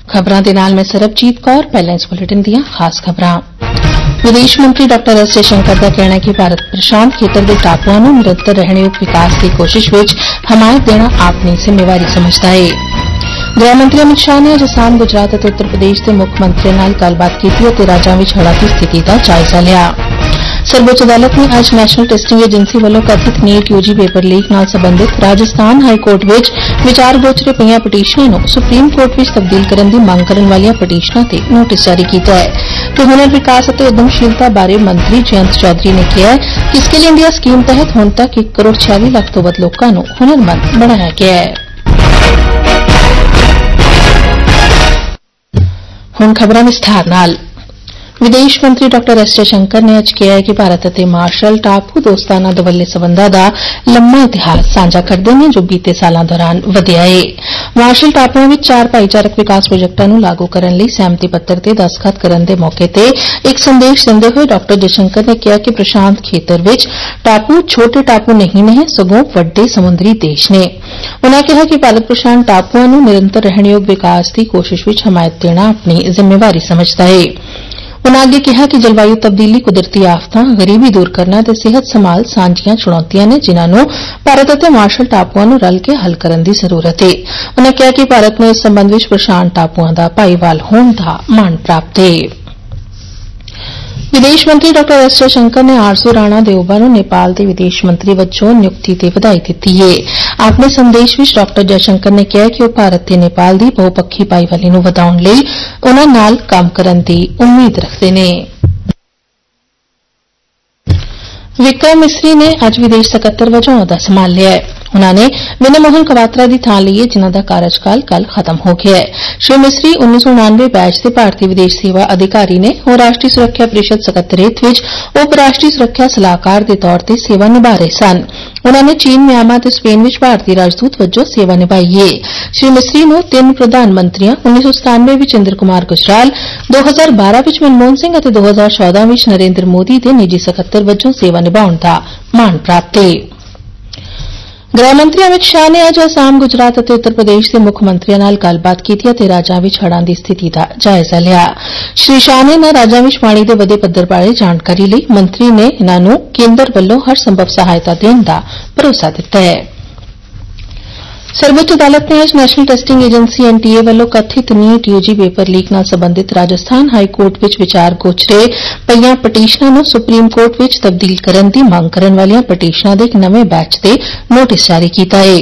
खबरां दे नाल मैं सरबजीत कौर। पहले इस बुलेटिन दीआं खास खबरां। विदेश मंत्री डॉ एस जयशंकर का कहना है कि भारत प्रशांत खेतर के टापुआं नूं निरंतर रहणयोग विकास की कोशिश विच हमायत देना अपनी जिम्मेवारी समझदा है। गृह मंत्री अमित शाह ने अज असम, गुजरात और उत्तर प्रदेश के मुख्यमंत्रियों नाल गलबात कीती ते राज्यां विच हड़੍ਹਾਂ की स्थिति का जायजा लिया। सर्वोच्च अदालत ने अज नैशनल टेस्टिंग एजेंसी वालों कथित नीट यूजी पेपर लीक नाल संबंधित राजस्थान हाई कोर्ट विच विचार गोचरे पईआं पटीशनां नूं सुप्रीम कोर्ट विच तब्दील करन दी मंग करन वालियां पटीशनां ते नोटिस जारी कीता है कि हुनर विकास और उद्यमशीलता बारे मंत्री जयंत चौधरी ने कहा है कि स्किल इंडिया स्कीम तहत हुण तक 1 करोड़ 46 लाख तो वध लोकां नूं हुनरमंद बनाया गया है। हुण खबरां विस्तार नाल। विदेश मंत्री डॉ एस जयशंकर ने अज कहा है कि भारत और मार्शल टापू दोस्ताना दवल्ले संबंधां दा लम्मा इतिहास साझा करदे ने जो बीते सालां दौरान वधिया है। मार्शल टापुआं विच 4 भाईचारक विकास प्रोजेक्टां नूं लागू करन लई सहमति पत्र ते दस्तखत करन दे मौके ते एक संदेश दिंदे होए डॉ जयशंकर ने कहा कि प्रशांत खेतर विच टापू छोटे टापू नहीं ने सगों वड्डे समुद्री देश ने। उन्होंने कहा कि भारत प्रशांत टापुआं नूं निरंतर रहणयोग विकास की कोशिश विच हमायत देना अपनी जिम्मेवारी समझदा है। उन्होंने आगे कहा कि जलवायु तब्दीली, कुदरती आफतां, गरीबी दूर करना ते सेहत संभाल सांझियां चुनौतियां ने जिन्हां नूं भारत अते मार्शल टापुआं नूं रल के हल करन दी जरूरत है। उन्होंने कहा कि भारत नूं इस संबंध विच प्रशांत टापुआं दा भाईवाल होण दा मान प्राप्त है। विदेश मंत्री डॉ एस जयशंकर ने आरजू राणा देओबा नूं नेपाल के विदेश मंत्री वजों नियुक्ति ते बधाई दित्ती है। अपने संदेश विच डॉ जयशंकर ने कहा कि वह भारत ते नेपाल दी बहुपक्षी भाईवाली नूं वधाउण लई उन्हां नाल काम करन दी उम्मीद रखदे ने। विक्रम मिस्री ने अज विदेश सकत्तर वजों अहदा संभाल लिया है। उन्होंने विनय मोहन कवात्रा की थां ली है जिन्हां दा कार्यकाल कल खत्म हो गया है। श्री मिस्री 1999 बैच के भारतीय विदेश सेवा अधिकारी ने और राष्ट्रीय सुरक्षा परिषद सकत्तरेत विच उप राष्ट्रीय सुरक्षा सलाहकार के तौर पर सेवा निभा रहे सन। उन्होंने चीन, म्यांमार ते स्पेन विच भारतीय राजदूत वजों सेवा निभाई है। श्री मिस्री नूं 3 प्रधानमंत्रियों 1997 विच इंद्र कुमार गुजराल, 2012 विच मनमोहन सिंह और 2014 विच नरेंद्र मोदी के निजी सकत्तर वजों सेवा निभाउण दा मान प्राप्त है। गृह मंत्री अमित शाह ने अज असम, गुजरात और उत्तर प्रदेश के मुख्यमंत्रियों नाल गलबात कीती ते राज्यां विच हड़੍ਹਾਂ की स्थिति का जायजा लिया। श्री शाह ने इन्हां राज्यां विच पानी के वधे पद्धर बारे जानकारी ली। मंत्री ने इन्हां नूं केंद्र वल्लों हर संभव सहायता देने का भरोसा दिता है। सर्वोच्च अदालत ने अज नैशनल टेस्टिंग एजेंसी एनटीए वालों कथित नीट यूजी पेपर लीक नाल संबंधित राजस्थान हाई कोर्ट विच विचार गोचरे पईआं पटीशनां नूं सुप्रीम कोर्ट विच तब्दील करन दी मंग करन वालियां पटीशनां दे एक नवें बैच दे नोटिस जारी कीता है।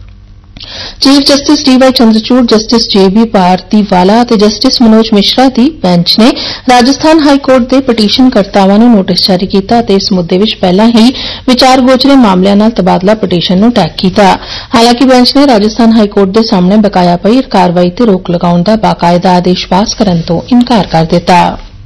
Chief justice DY Chandrachud, justice JB Pardiwala ते जस्टिस मनोज मिश्रा दी बेंच ने राजस्थान हाई कोर्ट दे पटीशनकर्तावां नूं नोटिस जारी कीता ते इस मुद्दे विच पहलां ही विचार गोचरे मामलिਆਂ नाल तबादला पटीशन नूं टैग कीता। हालांकि बेंच ने राजस्थान हाई कोर्ट दे सामने बकाया पई कार्रवाई ते रोक लगाउण दा बाकायदा आदेश पास करन तो इनकार कर दिता।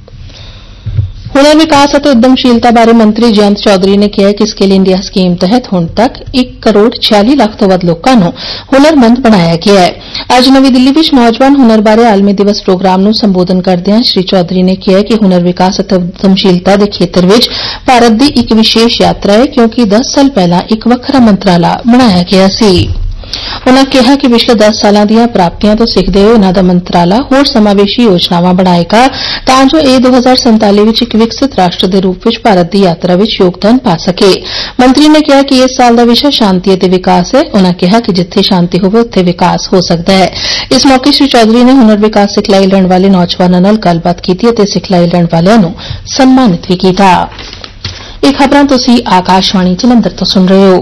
हुनर विकास और उद्यमशीलता बारे मंत्री जयंत चौधरी ने कहा कि स्किल इंडिया स्कीम तहत हुण तक 1 करोड़ 46 लाख तो वध लोकां नूं हुनरमंद बनाया गया है। अज नवी दिल्ली विच नौजवान हुनर बारे आलमी दिवस प्रोग्राम नूं संबोधन करदिआं श्री चौधरी ने कहा कि हुनर विकास और उद्यमशीलता के खेतर विच भारत दी एक विशेष यात्रा है क्योंकि 10 साल पहलां एक वखरा मंत्राला बनाया गया सी। उन्होंने कहा कि पिछले 10 सालां दीआं प्राप्तियां तो सिखदे होए इन्हां दा मंत्राला होर समावेशी योजनावां बनाएगा तां जो ये 2047 विच एक विकसित राष्ट्र के रूप विच भारत की यात्रा विच योगदान पा सके। मंत्री ने कहा कि इस साल का विषय शांति ते विकास है। उन्होंने कहा कि जिथे शांति होवे उत्थे विकास हो सकता है। इस मौके श्री चौधरी ने हुनर विकास सिखलाई लैण वाले नौजवानों नाल गलबात कीती ते सिखलाई लैण वालिआं नूं सम्मानित भी कीता। ये खबरां तुसीं आकाशवाणी जलंधर तो सुन रहे हो।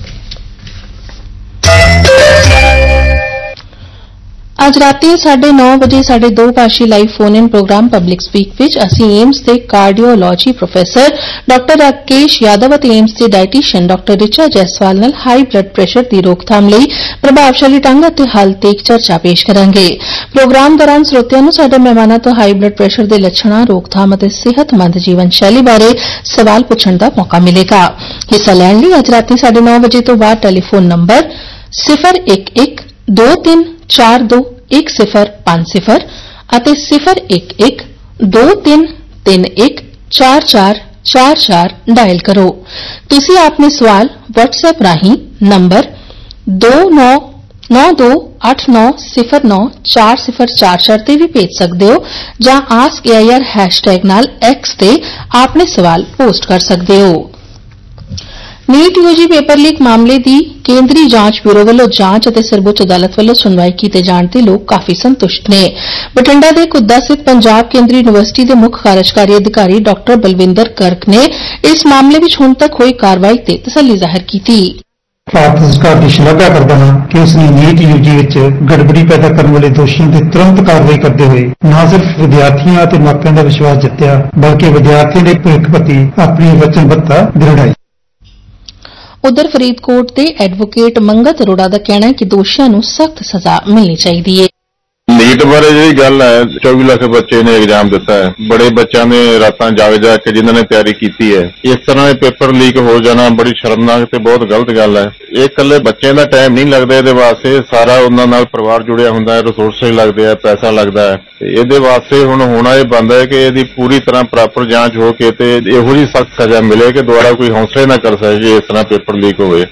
आज राती 9:30 बजे साडे 2 भाषी live phone in programme public speak विच असीं एम्स के कार्डियोलॉजी प्रोफेसर डॉ राकेश यादव ते एम्स के डायटीशियन डॉ रिचा जैसवाल नाल हाई ब्लड प्रेशर की रोकथाम लई प्रभावशाली ढंग अते हल ते एक चर्चा पेश करांगे। प्रोग्राम दौरान श्रोतिਆਂ ਨੂੰ ਸਾਡੇ ਮਹਿਮਾਨਾਂ ਤੋਂ हाई ब्लड प्रेशर के लक्षणों, रोकथाम ਅਤੇ सेहतमंद जीवन शैली बारे सवाल पूछण का मौका मिलेगा। हिस्सा लैण लई अज राती 9:30 बजे तो बाद टेलीफोन नंबर 01123421050 ਅਤੇ 01123314444 डायल करो। तुसी अपने सवाल WhatsApp राही नंबर 29 9289094044 ਤੇ ਵੀ ਭੇਜ ਸਕਦੇ ਹੋ ਜਾਂ AskAIR हैशटैग ਨਾਲ X ਤੇ ਆਪਣੇ ਸਵਾਲ ਪੋਸਟ ਕਰ ਸਕਦੇ ਹੋ। ਨੀਟ ਯੂਜੀ ਪੇਪਰ ਲੀਕ ਮਾਮਲੇ ਦੀ ਕੇਂਦਰੀ ਜਾਂਚ ਬਿਊਰੋ ਵੱਲੋਂ ਜਾਂਚ ਅਤੇ ਸਰਵਉੱਚ ਅਦਾਲਤ ਵੱਲੋਂ ਸੁਣਵਾਈ ਕੀਤੇ ਜਾਣ ਤੇ ਲੋਕ ਕਾਫੀ ਸੰਤੁਸ਼ਟ ਨੇ। ਬਠਿੰਡਾ ਦੇ ਘੁੱਦਾ ਸਥਿਤ ਪੰਜਾਬ ਕੇਂਦਰੀ ਯੂਨੀਵਰਸਿਟੀ ਦੇ ਮੁੱਖ ਕਾਰਜਕਾਰੀ ਅਧਿਕਾਰੀ ਡਾ ਬਲਵਿੰਦਰ ਗਰਗ ਨੇ ਇਸ ਮਾਮਲੇ ਵਿੱਚ ਹੁਣ ਤੱਕ ਹੋਈ ਕਾਰਵਾਈ ਤੇ ਤਸੱਲੀ ਜ਼ਾਹਿਰ ਕੀਤੀ। ਭਾਰਤ ਸਰਕਾਰ ਦੀ ਸ਼ਲਾਘਾ ਕਰਦਾ ਹਾਂ ਕਿ ਉਸ ਨੇ ਨੀਟ ਯੂਜੀ ਵਿੱਚ ਗੜਬੜੀ ਪੈਦਾ ਕਰਨ ਵਾਲੇ ਦੋਸ਼ੀਆਂ ਤੇ ਤੁਰੰਤ ਕਾਰਵਾਈ ਕਰਦੇ ਹੋਏ ਨਾ ਸਿਰਫ ਵਿਦਿਆਰਥੀਆਂ ਅਤੇ ਮਾਪਿਆਂ ਦਾ ਵਿਸ਼ਵਾਸ ਜਿੱਤਿਆ ਬਲਕਿ ਵਿਦਿਆਰਥੀਆਂ ਦੇ ਭਵਿੱਖ ਪ੍ਰਤੀ ਆਪਣੀ ਵਚਨਬੱਧਤਾ ਦ੍ਰਿੜਾਈ। ਉਧਰ ਫਰੀਦਕੋਟ ਦੇ ਐਡਵੋਕੇਟ ਮੰਗਤ ਅਰੋੜਾ ਦਾ ਕਹਿਣਾ ਹੈ ਕਿ ਦੋਸ਼ੀਆਂ ਨੂੰ ਸਖਤ ਸਜ਼ਾ ਮਿਲਣੀ ਚਾਹੀਦੀ ਹੈ। ਨੀਟ ਬਾਰੇ ਜਿਹੜੀ ਗੱਲ ਹੈ 24 ਲੱਖ ਬੱਚੇ ਨੇ ਐਗਜ਼ਾਮ ਦਿੱਤਾ ਹੈ। ਬੜੇ ਬੱਚਿਆਂ ਨੇ ਰਾਤਾਂ ਜਾਗ ਕੇ ਜਿਨ੍ਹਾਂ ਨੇ ਤਿਆਰੀ ਕੀਤੀ ਹੈ। ਇਸ ਤਰ੍ਹਾਂ ਦੇ ਪੇਪਰ ਲੀਕ ਹੋ ਜਾਣਾ ਬੜੀ ਸ਼ਰਮਨਾਕ ਤੇ ਬਹੁਤ ਗਲਤ ਗੱਲ ਹੈ। ਇਹ ਇਕੱਲੇ ਬੱਚਿਆਂ ਦਾ ਟਾਈਮ ਨਹੀਂ ਲੱਗਦਾ, ਇਹਦੇ ਵਾਸਤੇ ਸਾਰਾ ਉਹਨਾਂ ਨਾਲ ਪਰਿਵਾਰ ਜੁੜਿਆ ਹੁੰਦਾ ਹੈ, ਰਿਸੋਰਸਿਸ ਲੱਗਦੇ ਆ, ਪੈਸਾ ਲੱਗਦਾ ਹੈ। ਤੇ ਇਹਦੇ ਵਾਸਤੇ ਹੁਣ ਹੋਣਾ ਇਹ ਬਣਦਾ ਹੈ ਕਿ ਇਹਦੀ ਪੂਰੀ ਤਰ੍ਹਾਂ ਪ੍ਰਾਪਰ ਜਾਂਚ ਹੋ ਕੇ ਤੇ ਇਹੋ ਜਿਹੀ ਸਖਤ ਸਜ਼ਾ ਮਿਲੇ ਕਿ ਦੁਬਾਰਾ ਕੋਈ ਹੌਸਲਾ ਨਾ ਕਰ ਸਕੇ ਇਸ ਤਰ੍ਹਾਂ ਪੇਪਰ ਲੀਕ ਹੋਵੇ।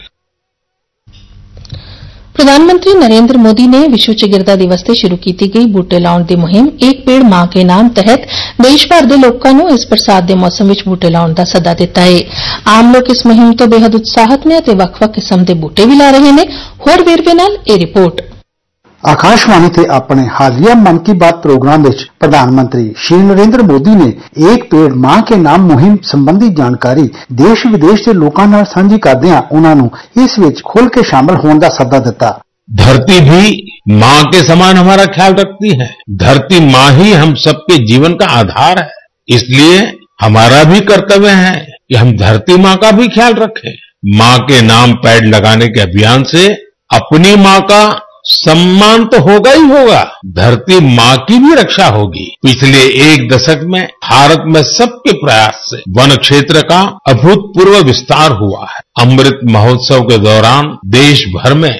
प्रधानमंत्री नरेंद्र मोदी ने विश्व चिगिरदा दिवस ते शुरू की गई बूटे लाउण दी मुहिम एक पेड़ मां के नाम तहत देश भर दे लोकां नूं इस बरसात दे मौसम विच बूटे लाउण दा सद्दा दित्ता है। आम लोग इस मुहिम तो बेहद उत्साहित ने ते वख-वख किस्म दे बूटे भी ला रहे ने। होर वेरवे नाल ए रिपोर्ट। आकाशवाणी ते अपने हालिया मन की बात प्रोग्राम विच प्रधानमंत्री श्री नरेंद्र मोदी ने एक पेड़ मां के नाम मुहिम संबंधी जानकारी देश विदेश के लोगों नाल सांझी करदिआं उन्हां नूं इस विच खुल के शामिल होने का सद्दा दिता। धरती भी मां के समान हमारा ख्याल रखती है। धरती मां ही हम सबके जीवन का आधार है। इसलिए हमारा भी कर्तव्य है कि हम धरती मां का भी ख्याल रखें। मां के नाम पेड़ लगाने के अभियान से अपनी मां का सम्मान तो होगा ही होगा, धरती मां की भी रक्षा होगी। पिछले एक दशक में भारत में सबके प्रयास से वन क्षेत्र का अभूतपूर्व विस्तार हुआ है। अमृत महोत्सव के दौरान देश भर में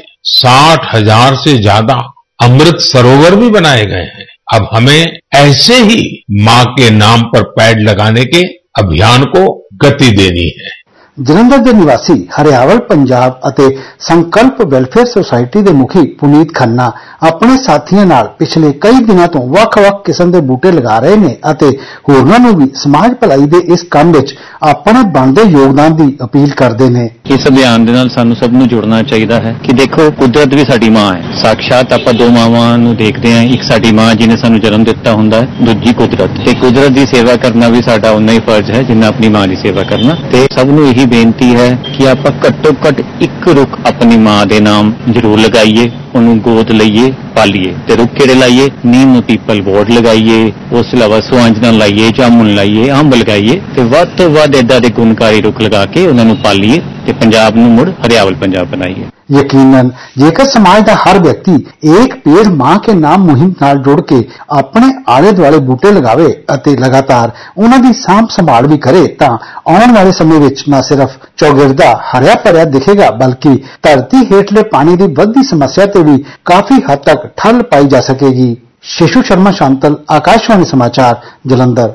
60,000 से ज्यादा अमृत सरोवर भी बनाए गए हैं। अब हमें ऐसे ही मां के नाम पर पेड़ लगाने के अभियान को गति देनी है। जलंधर के निवासी हरियावल पंजाब ਅਤੇ संकल्प वेलफेयर सोसाइटी के मुखी पुनीत खन्ना अपने साथियों नाल पिछले कई दिनों तो ਵੱਖ-ਵੱਖ किस्म के बूटे लगा रहे ने ਅਤੇ होरनां नूं भी समाज भलाई दे इस काम विच अपने बनदे योगदान की अपील करते हैं। इस अभियान दे नाल सानू सब नूं जुड़ना चाहिए है कि देखो कुदरत भी साडी मां है। साक्षात आपां दो मावां नूं देखते हैं, एक साडी मां जिन्हें सानू जन्म दिता हुंदा है, दूजी कुदरत। ते कुदरत की सेवा करना भी साडा उन्ना ही फर्ज है जिन्ना अपनी मां की सेवा करना। ते सब नूं यही बेनती है कि आप घट्टो घट एक रुख अपनी मां के नाम जरूर लगाइए, उन्होंने गोद लईए, पालिए। ते रुख किहड़े लाइए? नीम पीपल बोर्ड लगाइए, उस अलावा सुहांजना लाइए, जामुन लाइए, अंब लगाइए ते वध तो वध इदां दे गुणकारी रुख लगा के उन्होंने पालिए ते पंजाब नूं मुड़ हरियावल पंजाब बनाइए। यकीनन जेकर समाज का हर व्यक्ति एक पेड़ मां के नाम मुहिम नाल जुड़ के अपने आले दुआले बूटे लगावे अते लगातार उन्हां दी सांभ संभाल भी करे तां आउण वाले समय विच न सिर्फ चौगिरदा हरिया भरिया दिखेगा बल्कि धरती हेठले पानी की वधदी समस्या ते भी काफी हद तक ठल पाई जा सकेगी। शिशु शर्मा शांतल, आकाशवाणी समाचार, जलंधर।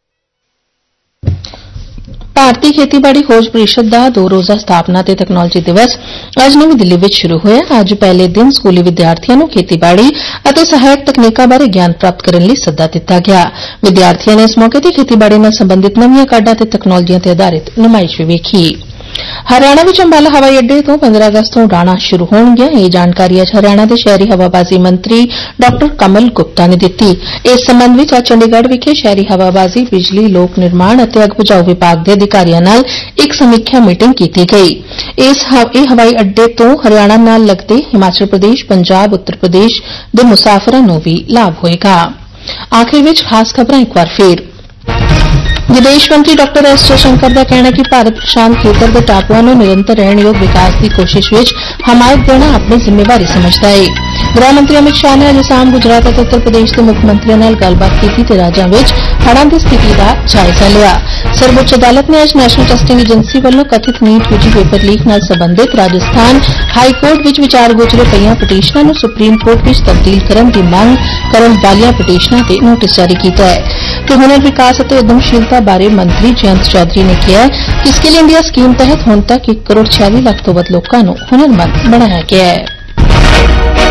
ਭਾਰਤੀ ਖੇਤੀਬਾੜੀ ਖੋਜ ਪ੍ਰੀਸ਼ਦ ਦਾ 2 ਰੋਜ਼ਾ ਸਥਾਪਨਾ ਤੇ ਤਕਨਾਲੋਜੀ ਦਿਵਸ ਅੱਜ ਨਵੀਂ ਦਿੱਲੀ ਵਿੱਚ ਸ਼ੁਰੂ ਹੋਇਆ। ਅੱਜ ਪਹਿਲੇ ਦਿਨ ਸਕੂਲੀ ਵਿਦਿਆਰਥੀਆਂ ਨੂੰ ਖੇਤੀਬਾੜੀ ਅਤੇ ਸਹਾਇਕ ਤਕਨੀਕਾਂ ਬਾਰੇ ਗਿਆਨ ਪ੍ਰਾਪਤ ਕਰਨ ਲਈ ਸੱਦਾ ਦਿੱਤਾ ਗਿਆ। ਵਿਦਿਆਰਥੀਆਂ ਨੇ ਇਸ ਮੌਕੇ ਤੇ ਖੇਤੀਬਾੜੀ ਨਾਲ ਸੰਬੰਧਿਤ ਨਵੀਆਂ ਕਾਢਾਂ ਤੇ ਤਕਨਾਲੋਜੀਆਂ ਤੇ ਆਧਾਰਿਤ ਨੁਮਾਇਸ਼ ਵੀ ਵੇਖੀ। ਹਰਿਆਣਾ ਵਿੱਚ ਅੰਬਾਲਾ ਹਵਾਈ ਅੱਡੇ ਤੋਂ 15 ਅਗਸਤ ਤੋਂ ਉਡਾਣਾਂ ਸ਼ੁਰੂ ਹੋਣਗੀਆਂ। ਇਹ ਜਾਣਕਾਰੀ ਅੱਜ ਹਰਿਆਣਾ ਦੇ ਸ਼ਹਿਰੀ ਹਵਾਬਾਜ਼ੀ ਮੰਤਰੀ ਡਾ ਕਮਲ ਗੁਪਤਾ ਨੇ ਦਿੱਤੀ। ਇਸ ਸੰਬੰਧ ਵਿੱਚ ਅੱਜ ਚੰਡੀਗੜ੍ਹ ਵਿਖੇ ਸ਼ਹਿਰੀ ਹਵਾਬਾਜ਼ੀ, ਬਿਜਲੀ, ਲੋਕ ਨਿਰਮਾਣ ਅਤੇ ਅੱਗ ਬੁਝਾਊ ਵਿਭਾਗ ਦੇ ਅਧਿਕਾਰੀਆਂ ਨਾਲ ਇੱਕ ਸਮੀਖਿਆ ਮੀਟਿੰਗ ਕੀਤੀ ਗਈ। ਇਹ ਹਵਾਈ ਅੱਡੇ ਤੋਂ ਹਰਿਆਣਾ ਨਾਲ ਲੱਗਦੇ ਹਿਮਾਚਲ ਪ੍ਰਦੇਸ਼, ਪੰਜਾਬ, ਉੱਤਰ ਪ੍ਰਦੇਸ਼ ਦੇ ਮੁਸਾਫਰਾਂ ਨੂੰ ਵੀ ਲਾਭ ਹੋਏਗਾ। ਆਖਿਰ ਵਿੱਚ ਖਾਸ ਖਬਰਾਂ ਇੱਕ ਵਾਰ ਫੇਰ। विदेश मंत्री डॉ एस जयशंकर का कहना है कि भारत प्रशांत खेतर के टापुओं में निरंतर रहणयोग विकास की कोशिश विच हमायत देना अपनी जिम्मेवारी समझता है। गृह मंत्री अमित शाह ने अज असम, गुजरात और उत्तर प्रदेश के मुख्यमंत्रियों नाल गलबात की ते राज्यां विच हड़ां की स्थिति का जायजा लिया। सर्वोच्च अदालत ने अज नैशनल टेस्टिंग एजेंसी वालों कथित नीट यूजी पेपर लीक नाल संबंधित राजस्थान हाई कोर्ट विच विचार गोचरे पईआं पटीशनां नूं सुप्रीम कोर्ट विच तब्दील करन दी मंग करन वालियां पटीशनां ते नोटिस जारी कीता है। ते हुनर विकास और उद्यमशीलता बारे मंत्री जयंत चौधरी ने कहा कि स्किल इंडिया स्कीम तहत हुण तक 1 करोड़ 46 लाख तो वध लोकां नूं हुनरमंद बनाया गया है। है।